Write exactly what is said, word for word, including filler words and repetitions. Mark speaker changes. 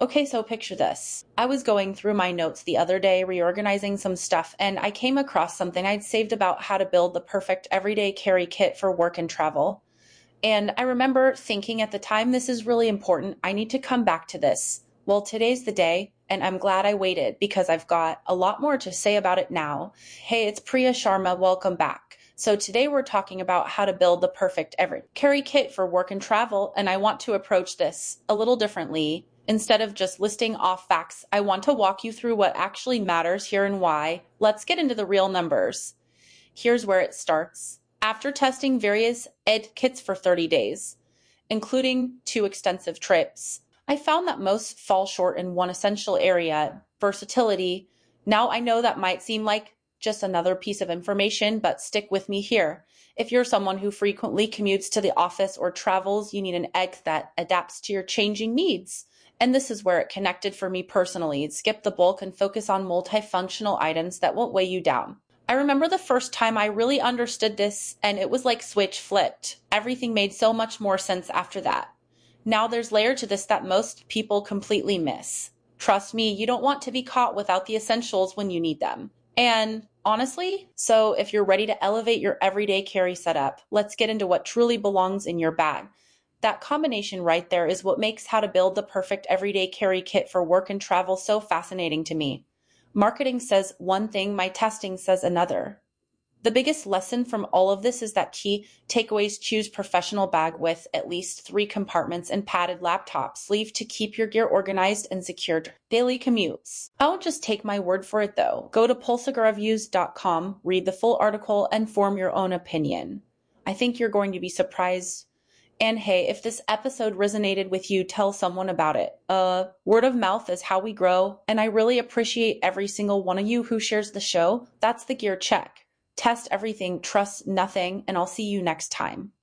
Speaker 1: Okay, so picture this. I was going through my notes the other day, reorganizing some stuff, and I came across something I'd saved about how to build the perfect everyday carry kit for work and travel. And I remember thinking at the time, this is really important. I need to come back to this. Well, today's the day, and I'm glad I waited because I've got a lot more to say about it now. Hey, it's Priya Sharma. Welcome back. So today we're talking about how to build the perfect every carry kit for work and travel, and I want to approach this a little differently. Instead of just listing off facts, I want to walk you through what actually matters here and why. Let's get into the real numbers. Here's where it starts. After testing various ed kits for thirty days, including two extensive trips, I found that most fall short in one essential area, versatility. Now I know that might seem like just another piece of information, but stick with me here. If you're someone who frequently commutes to the office or travels, you need an egg that adapts to your changing needs. And this is where it connected for me personally. Skip the bulk and focus on multifunctional items that won't weigh you down. I remember the first time I really understood this, and it was like switch flipped. Everything made so much more sense after that. Now there's layer to this that most people completely miss. Trust me, you don't want to be caught without the essentials when you need them. And honestly, so if you're ready to elevate your everyday carry setup, let's get into what truly belongs in your bag. That combination right there is what makes how to build the perfect everyday carry kit for work and travel so fascinating to me. Marketing says one thing, my testing says another. The biggest lesson from all of this is that key takeaways: choose professional bag with at least three compartments and padded laptop sleeve to keep your gear organized and secured. Daily commutes. Don't just take my word for it though. Go to pulsar reviews dot com, read the full article, and form your own opinion. I think you're going to be surprised. And hey, if this episode resonated with you, tell someone about it. Uh, word of mouth is how we grow, and I really appreciate every single one of you who shares the show. That's the gear check. Test everything, trust nothing, and I'll see you next time.